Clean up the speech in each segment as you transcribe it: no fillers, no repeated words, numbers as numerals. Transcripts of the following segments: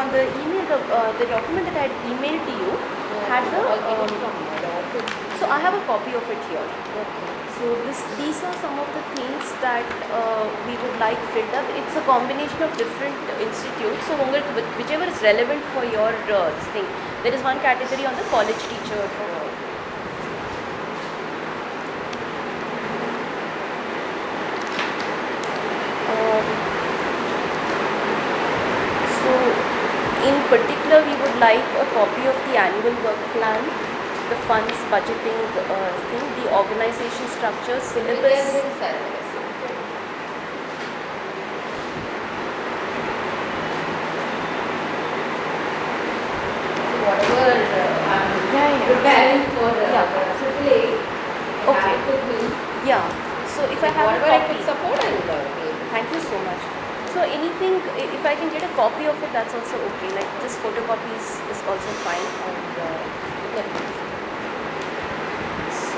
on the email, the document that I had emailed to you had the. So I have a copy of it here. So these are some of the things that we would like filled up. It's a combination of different institutes. So whichever is relevant for your this thing. There is one category on the college teacher. So in particular, we would like a copy of the annual work plan, the funds, budgeting thing, the organization structure, syllabus. Whatever I'm preparing for AAA, okay. Yeah. So if I have whatever a I copy, could support, I will. Thank you so much. So anything, if I can get a copy of it, that's also okay. Like just photocopies is also fine. And so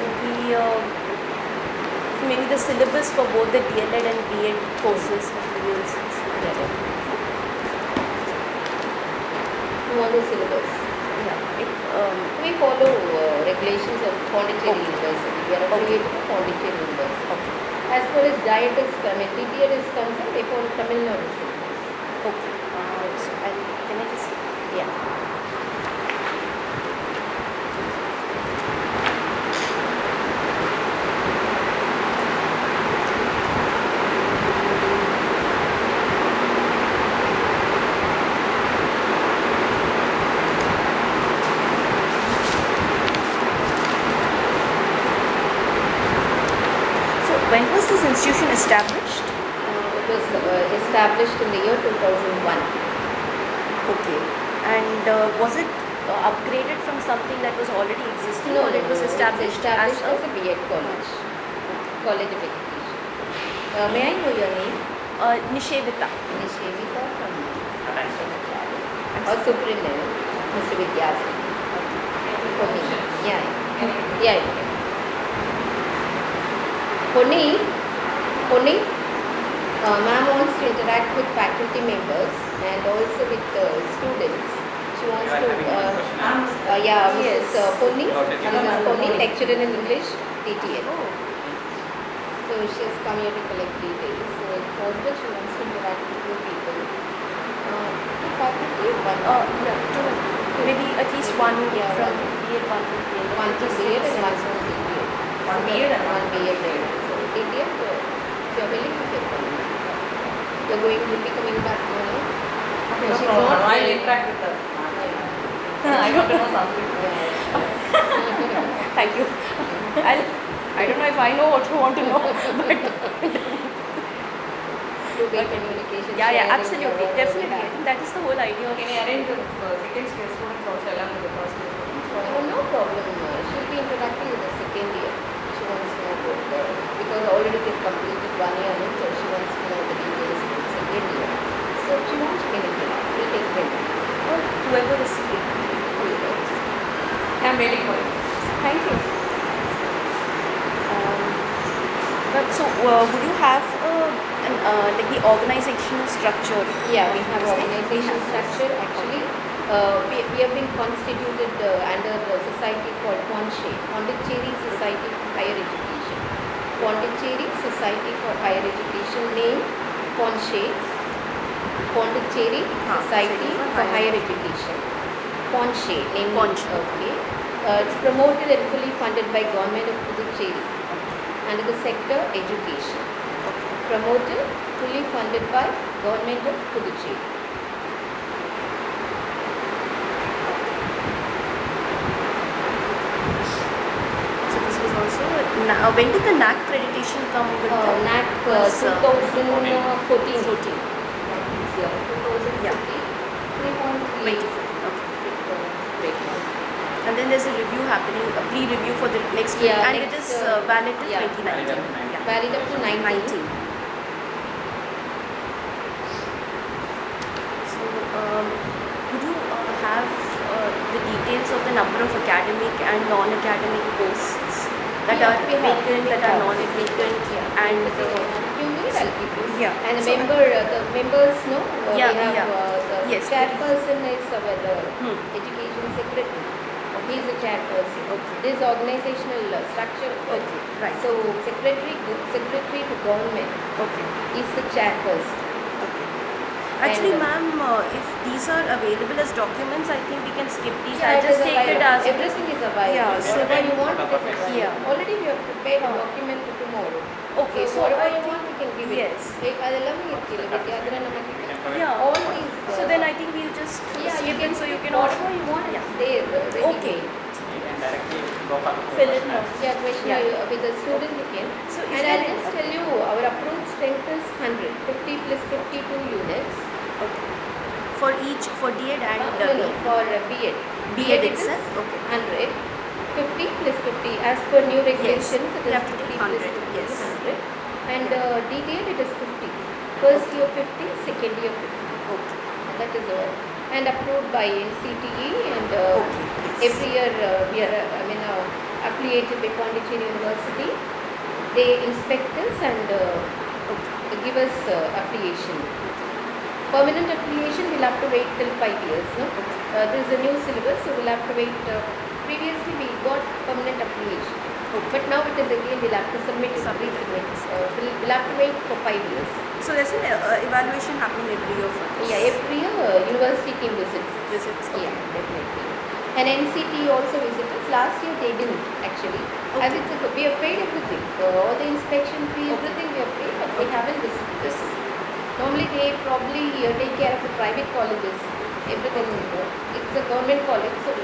maybe the syllabus for both the DLED and B.Ed courses materials. You want the syllabus? Yeah. We follow regulations of Pondicherry University. We are affiliated to Pondicherry University. Okay. As far as diet is DPED is concerned, they follow Tamil Nadu syllabus. Okay. So can I just? Yeah. When was this institution established? It was established in the year 2001. Okay. And was it upgraded from something that was already existing, or it was established as a B.Ed college. College of Education. May I know your name? Nishevita. Nishevita from or Superintendent, Mr. Vidyasri. Yeah. Ponni, ma'am wants to interact with faculty members and also with students. She wants to, Mrs. Ponni, lecturer in English, TTL. So she has come here to collect details. So if possible, she wants to interact with two people. Faculty, two. Maybe at least one from B.Ed, one from B.Ed. One from B.Ed and one from TTL. One B.Ed and one B.Ed. TTL, you are willing to take on. You will be coming back tomorrow. No problem. I will interact with her. I want to know something. Thank you. I don't know if I know what you want to know, but communication. Yeah, absolutely, definitely. I think that is the whole idea. Can I arrange the second year students also along with the first year students? No problem. She will be interacting with the second year. She wants to know because already they completed 1 year, so she wants to know the details of the second year. So she wants to interact. We take them. Or whoever is free. I'm waiting for it. Thank you. So would you have like the organizational structure? Yeah, we have organizational structure. Actually, we have been constituted under a society called Pondicherry Society for Higher Education. Pondicherry Society for Higher Education, name Pondicherry Society for Higher Education. Pondicherry, name Pondicherry. Okay. It's promoted and fully funded by Government of Puducherry under the sector education. Promoted, fully funded by Government of Puducherry. So this was also when did the NAC accreditation come with NAC 2014. 2014. Yeah. 3.3. And then there's a review happening, a pre-review for the next year, and it is valid till 2019. Valid up to 19. So, would you have the details of the number of academic and non-academic posts that are vacant, that are non-vacant, and you need, I'll give you. Yeah. And the members know. We have Yes. Chairperson is our Hmm. education secretary. He is the chairperson. Okay. This organizational structure. Okay, right. So secretary to government Okay. is the chairperson. Okay. Actually, And, ma'am, if these are available as documents, I think we can skip these. Yeah, I'll it just is take it available. as Everything is available. Yeah, so whatever then- you want, it is available. Yeah. Already we have prepared a Huh. document for tomorrow. Okay, so whatever I you think- want, we can give it. yes. ಅದೆಲ್ಲ ಇರ್ತಿಲ್ಲ ಅದರ ನಮಗೆ Yeah. all these. So then I think we'll just yeah, skip you can it so you can whatever you want. Yeah. It's there. Ready Okay. You can directly go for Fill it question. now. Yeah, question Yeah. with the student you can. So is And there I'll any- just tell you, our approved strength is 100. 50 plus 52 units. Okay. For each, for D.Ed and No, for B.Ed. B.Ed it is itself? Okay. 100. 50 plus 50 as per new regulations. It You is have to take 50 plus 100, 50 yes. 100. And D.Ed it is 50. First year 50, second year 50. Okay. That is all. And approved by NCTE and Okay, yes. every year we are, affiliated by Pondicherry University. They inspect us and Okay. give us affiliation. Permanent affiliation we'll have to wait till 5 years. No? This is a new syllabus, so we'll have to wait. Previously we got permanent affiliation. Okay. But now it is again we'll have to submit it. Resubmit. We'll have to wait for 5 years. So there's an evaluation happening every year for this? Yeah, every year university team visits. Visits, okay. Yeah, definitely. And NCT also visited. Last year they didn't actually. As Okay. it's we have paid everything. All the inspection fee, Okay. everything we have paid, but they haven't visited us. Normally they probably take care of the private colleges. Everything. It's a government college, so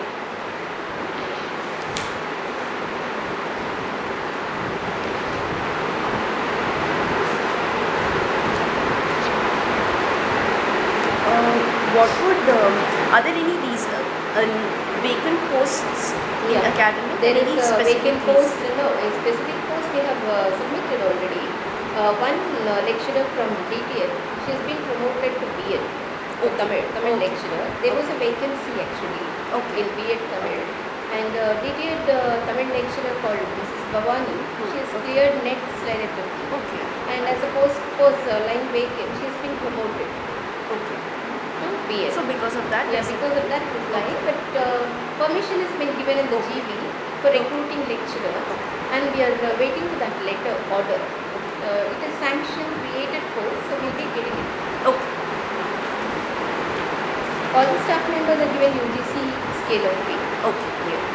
What would, are there any vacant posts in Yeah. academic? there is Any a specific vacant post. No, a specific post we have submitted already. One lecturer from DTL, she has been promoted to B.Ed. Tamil Okay. lecturer. There was a vacancy actually Okay. in B.Ed Tamil. And DTL Tamil lecturer called Mrs. Bhavani, she has cleared net slide activity. Okay. And as a post line vacant, she has been promoted Okay. to B.Ed. So because of that, Yeah, because of that it is lying, but permission has been given in the GV for recruiting lecturer, and we are waiting for that letter order. It is sanctioned, created post, so we'll be getting it. okay. All the staff members are given UGC scale of pay. Okay.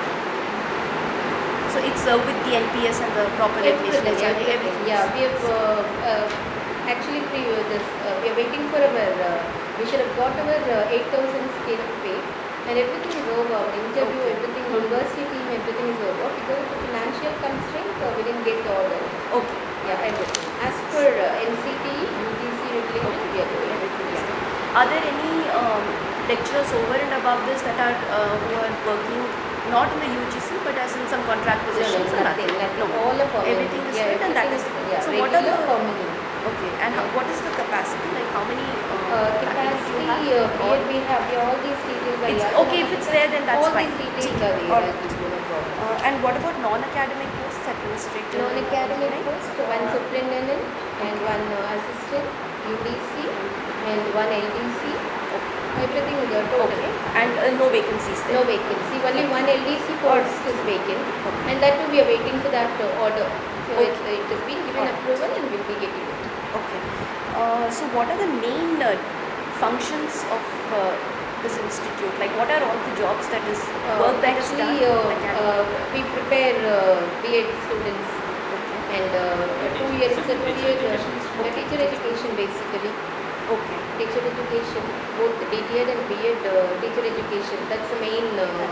So it's with the NPS and the proper Everything, regulation. everything. Yeah, we have actually we are waiting for our. We should have got our 8,000 scale of pay, and everything is over. Our interview, Okay. everything, university team, everything is over. Because of the financial constraint, we didn't get the order. Okay. Yeah, everything. As per NCT, UGC regulation, we are doing everything. Yeah. Are there any lecturers over and above this that are who are working not in the UGC but as in some contract positions? or nothing. No. All are permanent. Everything is Yeah, fit and that is. everything yeah, So what are regular, the permanent. okay and what is the capacity? Like how many Capacity, you have? here we have all these details are It's here. okay if it's there, then that's all fine. these details are there. All I'll give you no problem. And what about non-academic posts, administrative? Non-academic right? post, one superintendent and one assistant, UDC and one LDC. Everything is there total. Okay. And no vacancies there. No vacancy. Only one LDC post is vacant, and that too we are waiting for that order. So it has been given approval and we'll be getting it. Okay. So what are the main functions of this institute? Like what are all the jobs that is work that is done? Actually, we prepare B.Ed students and 2 years. It's a 2-year teacher education basically. Okay. Teacher education, both DTED and B.Ed teacher education. That's the main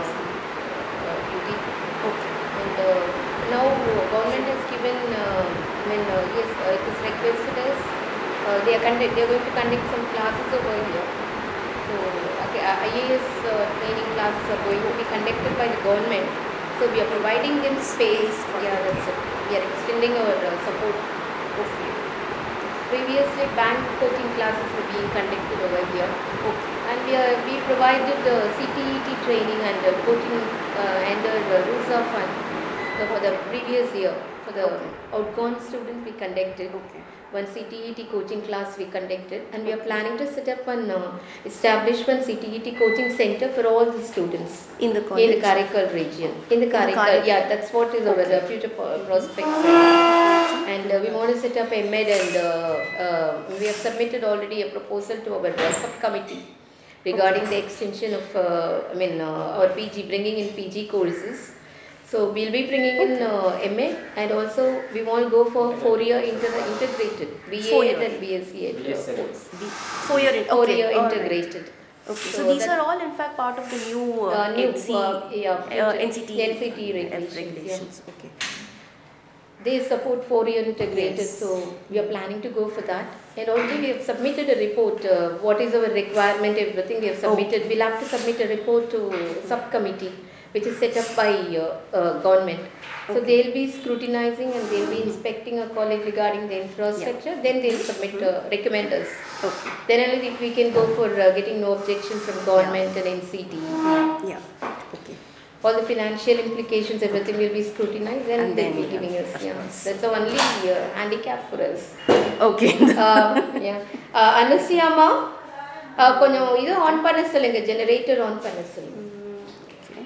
duty. Okay. And now government has given, yes, it is requested as they are going to conduct some classes over here. So IAS training classes are going to be conducted by the government. So we are providing them space. Yeah, that's it. We are extending our support. Okay. Previously, bank coaching classes were being conducted over here. Okay. And we provided CTET training and coaching under RUSA fund for the previous year. For the Okay. outgone students, we conducted. Okay. One CTET coaching class we conducted, and we are planning to set up one establish one CTET coaching center for all the students In the college? in the Karaikal region. In the Karaikal, Karaikal. yeah, that's what is our Okay. future prospects. And we want to set up a MED, and we have submitted already a proposal to our subcommittee regarding the extension of our PG, bringing in PG courses. So we'll be bringing in MA, and also we want to go for 4-year integrated BA 4-year. and BSc BSc. course. 4-year. Okay. 4-year all right. integrated. Okay. So So these that- are all in fact part of the new, New NCT NCT regulations. regulations. Okay. They support 4-year integrated, Yes. so we are planning to go for that. And already we have submitted a report. What is our requirement? Everything we have submitted. We'll have to submit a report to subcommittee, which is set up by government. So Okay. they'll be scrutinizing and they'll be inspecting a college regarding the infrastructure. Then they'll submit recommend us. Okay. Then only we can go for getting no objection from government and NCT. Yeah. Okay. All the financial implications, everything will be scrutinized, and, And they'll then, be giving us. of Yeah, course. that's the only handicap for us. Okay. Yeah. Anusiama, கொஞ்சம் இது on பண்ண சொல்லுங்க, generator on பண்ண சொல்லுங்க. Okay.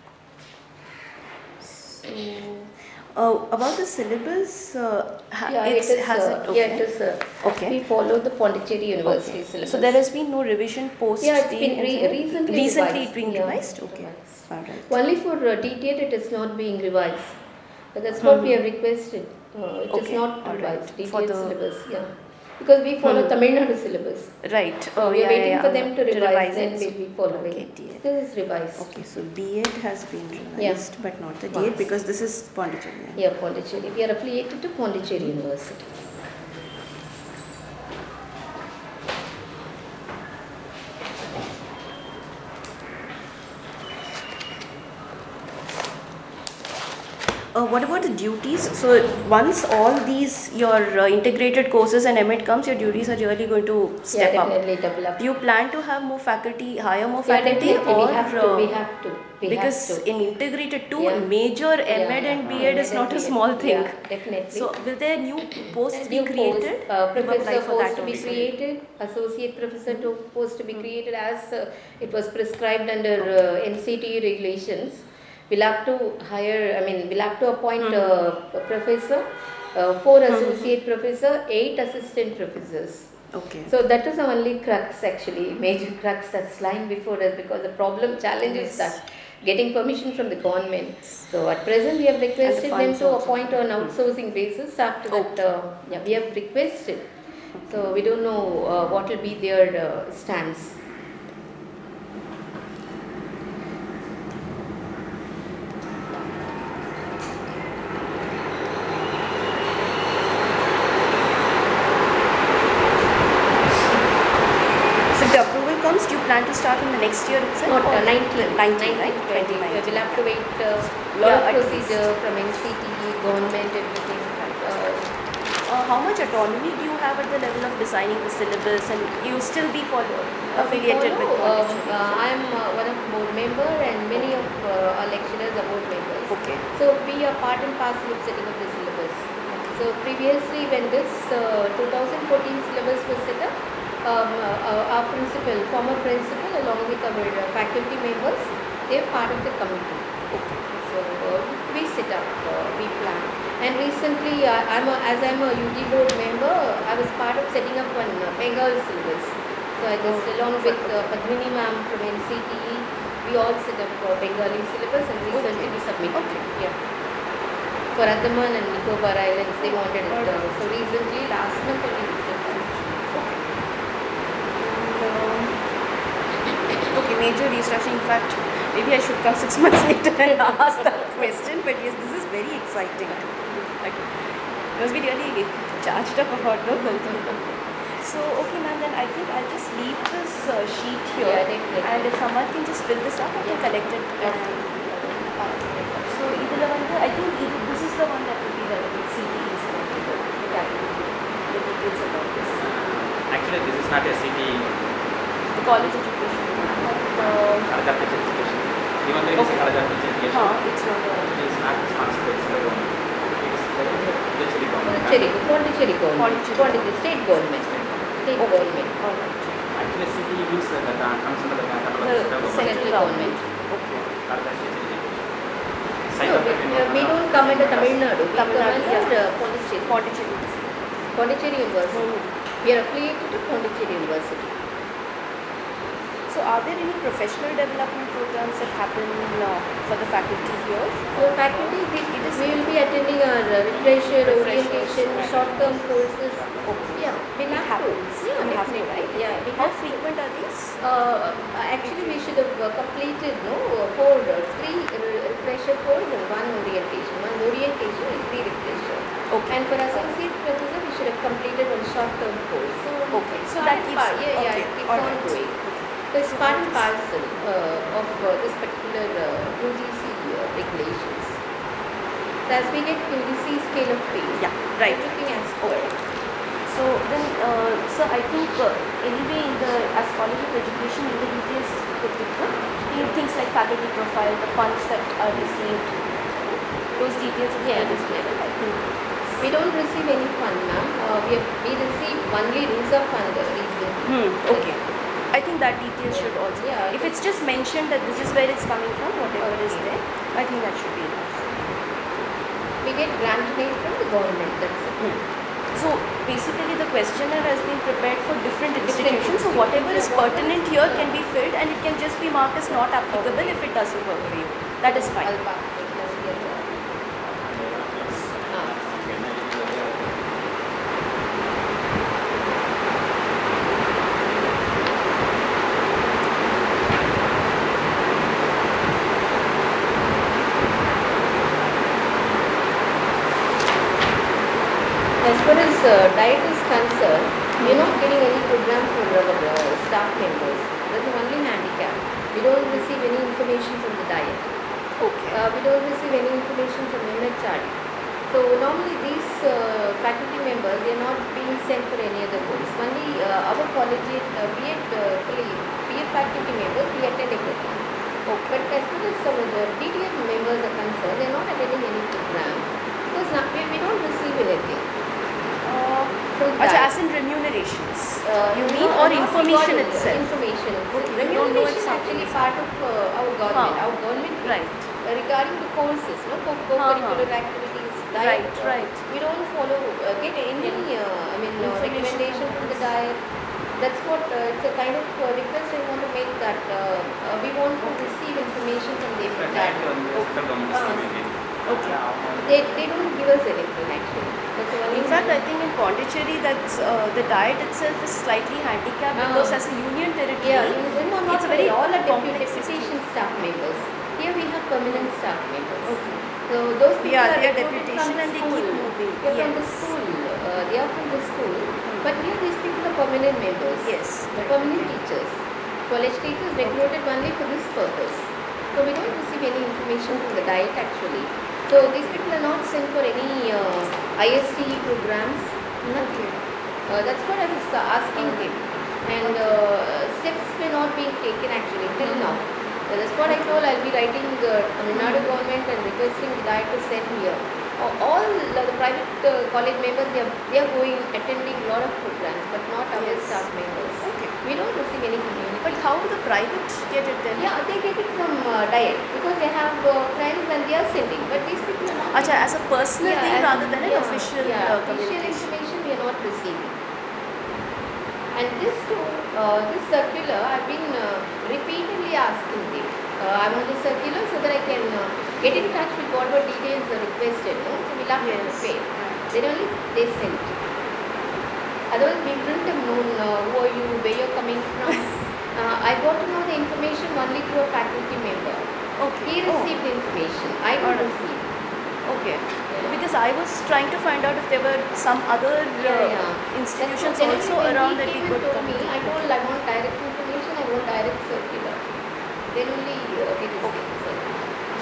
So, about the syllabus, Yeah, it's, it is. has it? Okay. Yeah, it is. Okay. We follow the Pondicherry University Okay. syllabus. So there has been no revision post. Yeah, it's the been NCT? recently Recently revised. it been Yeah, revised. Okay. revised. All right. Only for TTET it is not being revised. But that's what we have requested. It is Okay, not all right. revised. For TTET the- syllabus. Yeah. Because we follow Tamil Nadu syllabus. Right. So we are waiting for them to revise, then it. we'll be following. Okay, DED. This is revised. Okay, so B.Ed has been revised, but not the DED Once. because this is Pondicherry. Yeah, Pondicherry. We are affiliated to Pondicherry University. What about the duties? So once all these your integrated courses and MEd comes, your duties are really going to step Yeah, up. definitely double up. Do you plan to have more faculty, hire more Yeah, faculty, definitely. or We have to. We have to. We because have to. in integrated too, Yeah. major Yeah, MEd and yeah. B.Ed is MAD not and a B.Ed. small thing. Yeah, definitely. So will there new posts be New created? post, You apply professor for post that to be also. created, associate professor to post to be created as it was prescribed under NCT regulations. We'll have to hire, we'll have to appoint a professor, 4 associate professor, 8 assistant professors. Okay. So that is the only crux actually, major crux that's lying before us, because the challenge is that getting permission from the government. So at present we have requested them funds to also. appoint on outsourcing basis. After that, we have requested. So we don't know what will be their stance. So if the approval comes, do you plan to start in the next year itself? Not or 19, 19, right? 20. 2019. We'll have to wait lot Yeah, of at procedure from NCT, government, everything. How much autonomy do you have at the level of designing the syllabus, and you still be affiliated with Pondicherry? I am one of board member, and many of our lecturers are board members. Okay. So we are part and parcel of setting up the syllabus. So previously, when this 2014 syllabus was set up, our former principal, along with our faculty members, they are part of the committee. Okay. So we set up, we plan. And recently, I'm a UG board member, I was part of setting up one Bengal syllabus. So I just, along with Padmini ma'am from NCTE, we all set up Bengali syllabus, and recently we submitted it. Yeah. For Andaman and Nicobar Islands, they wanted it. So recently, last month only we set up. Okay, major restructuring. In fact, maybe I should come 6 months later and ask that question. But yes, this is very exciting. Like, I must be really charged up about the whole thing. So, okay, ma'am, then I think I'll just leave this sheet here. Yeah, definitely. And if someone can just fill this up, I can collect it. So, I think this is the one that will be relevant. CTEs. The details about this. Actually, this is not a city. The college education. Karaja Teacher Education. Even though it is a Karaja Teacher Education, It's not it is not responsible for it is Puducherry government. Pondicherry government. Pondicherry. Pondicherry state government. State government. Alright. Actually, city means that comes under the Tamil The Nadu central government. Okay. No, we don't come under Tamil Nadu. We Tamil come Nadu, under Pondicherry. Pondicherry. Pondicherry University. Mhm. We are affiliated to Pondicherry University. So are there any professional development programs that happen for the faculty here? So faculty, we will be attending our refresher, orientation, short-term courses. Yeah, we have to. Yeah, You have to, definitely. right? Yeah, we How have to. frequent are these? Actually, we should have completed three refresher course and one orientation. One orientation and three refresher. Okay. And for associate professor, we should have completed one short-term course. So, Okay. So part that and keeps- part- yeah, okay. it keeps All on right. going. So it's part and parcel of this particular UGC regulations. So as we get UGC scale of pay, Yeah, right. everything as per. So then, so I think anyway in the as College of Education in the details could be put. Things like faculty profile, the funds that are received, those details of Yeah. this level, I think. We don't receive any fund, ma'am. We receive only rules of fund recently. Okay. I think that details should also. Yeah. If it's just mentioned that this is where it's coming from, whatever is Okay. there, I think that should be enough. We get grant aid from the government. That's it. So basically the questionnaire has been prepared for different Different institutions. So whatever is institutions. pertinent here can be filled and it can just be marked as not applicable if it doesn't work for you. That is fine. Alpa. Plus, yes, Ah. As far as diet is concerned, we are not getting any program for our staff members. That's the only handicap. We don't receive any information from the diet. Okay. We don't receive any information from MHRD. So normally these faculty members, they are not being sent for any other course. Only our collegiate BA faculty members, we attend a program. But as far as some of the DDF members are concerned, they are not attending any program because we don't receive anything. From Achha, that. as in remunerations. You No, mean or not information regarding itself? Information. Okay, you don't know if Remuneration something actually is part of our government. Huh. Our government Right. regarding the courses, no, co-curricular activities, diet. Right. We don't follow get any Information recommendation from the diet. That's what it's a kind of request I want to make that we want to receive information from the diet. Okay. They don't give us anything actually. That's the only In fact, I think in Pondicherry, that's the diet itself is slightly handicapped because as a union territory, yeah, not it's a very all are complex system. deputation staff members. Here we have permanent staff members. Okay. So those people Yeah, are they are recruited deputation from the and they school. keep moving. They are from the Yes. school. They are from the school. But here these people are permanent members. Yes. The permanent teachers. College teachers recruited only for this purpose. So we don't receive any information from the diet actually. So these people are not sent for any IST programs. Nothing. That's what I was asking him. And steps were not being taken actually till now. That's what I told. I'll be writing Tamil Nadu government and requesting the diet to send here. All the private college members, they are going, attending a lot of programs, but not our Yes. staff members. Okay. We don't receive any community. But how do the private get it then? Yeah, they get it from diet because they have friends and they are sending. But these people are not. Achha, as a personal thing as- rather than an official official communication. information we are not receiving. And this circular, I've been repeatedly asking them. I'm on the circular so that I can get in touch with whatever details are requested. No? So we'll have to Yes. prepare. Then only they send. Otherwise, we wouldn't have known who are you, where you're coming from. I got to know the information only through a faculty member. Okay. He received the information. I didn't Alright. receive. Okay. Because I was trying to find out if there were some other institutions Then also when around he that we came could and told come me, to. I told I want direct information, I want direct circular. Then only we received the circular.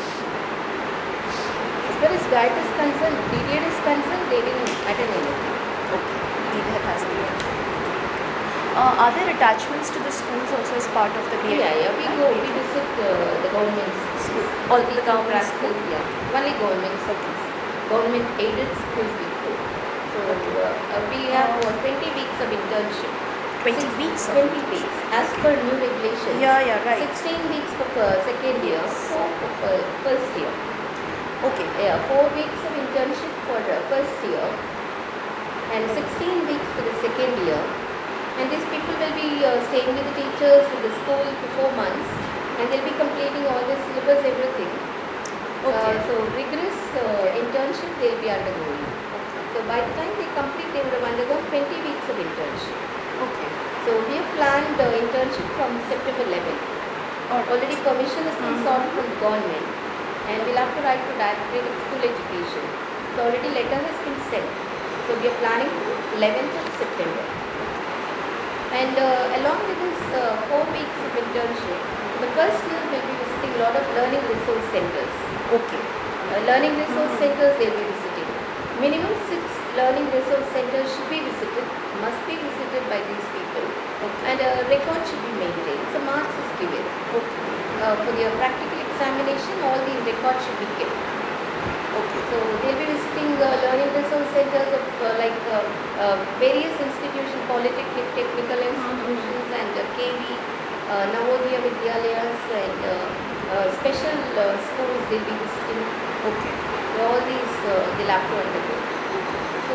As far as diet is concerned, DDed is concerned, they didn't attend anything. Okay. DDED has been. Are there attachments to the schools also as part of the BEd? Yeah, we visit the government schools. All the government schools, yeah. Only government schools. government aided schools before. So we have 20 weeks of internship. 20 weeks? 20 weeks as per new regulations. Yeah, right. 16 weeks for second year, 4 for first year. Okay. Yeah, 4 weeks of internship for first year and 16 weeks for the second year. And these people will be staying with the teachers, with the school for 4 months, and they'll be completing all the syllabus, everything. Okay. So rigorous internship they'll be undergoing. So by the time they complete, they would have undergone 20 weeks of internship. Okay. So we have planned the internship from September 11th. Already permission has been sought from the government, and we'll have to write to Directorate of School Education. So already letter has been sent. So we are planning for 11th of September. And along with this 4 weeks of internship, the first year we'll be visiting a lot of learning resource centers. Okay. Learning resource centers they'll be visiting. Minimum 6 learning resource centers should be visited, must be visited by these people. And a record should be maintained. So marks is given. For your practical examination, all these records should be kept. Okay. So they'll be visiting learning resource centers of various institutions, polytechnic, technical institutions, and KV, Navodaya Vidyalayas, and special schools they'll be visiting. Okay. All these they'll have to undergo. So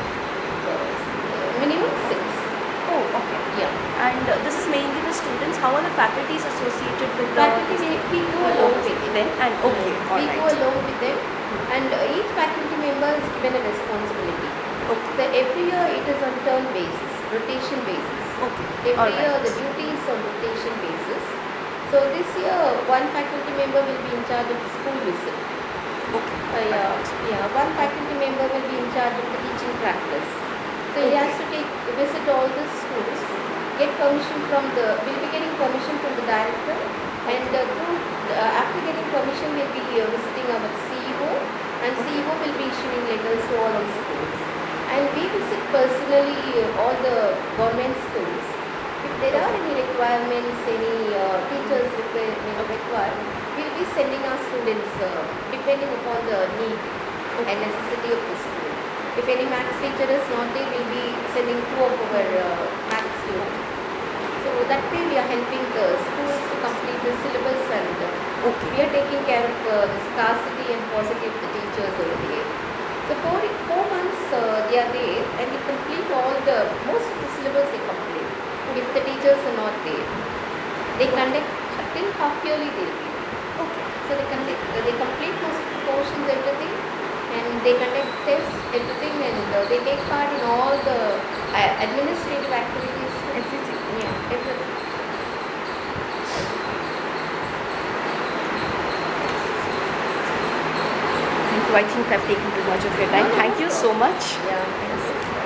minimum 6. Oh, okay. Yeah. And this is mainly the students. How are the faculties associated with the Faculty we go along with them? And okay, all we go right. along with them, and each faculty member is given a responsibility. Okay. So every year it is on turn basis, rotation basis. Okay. Every All year right. the duty is on rotation basis. So this year one faculty member will be in charge of the school visit. Okay. One faculty member will be in charge of the teaching practice. So he has to visit all the schools, get permission from we'll be getting permission from the director, and after getting permission we'll be visiting our CEO, and CEO will be issuing letters to all the schools. And we visit personally all the government schools. If there are any requirements, any teachers require, we'll be sending our students depending upon the need and necessity of the school. If any maths teacher is not there, we'll be sending 2 of our maths students. So that way we are helping the schools to complete the syllabus, and we are taking care of the scarcity and paucity of the teachers over there. So 4 months they are there, and they complete most of the syllabus they complete. If the teachers are not there, they conduct till half yearly they will be there. Okay. So they complete most of the portions, everything, and they conduct tests, everything, and they take part in all the administrative activities. Everything. Yeah, everything. Thank you. I think I've taken too much of your time. Thank you so much. Yeah.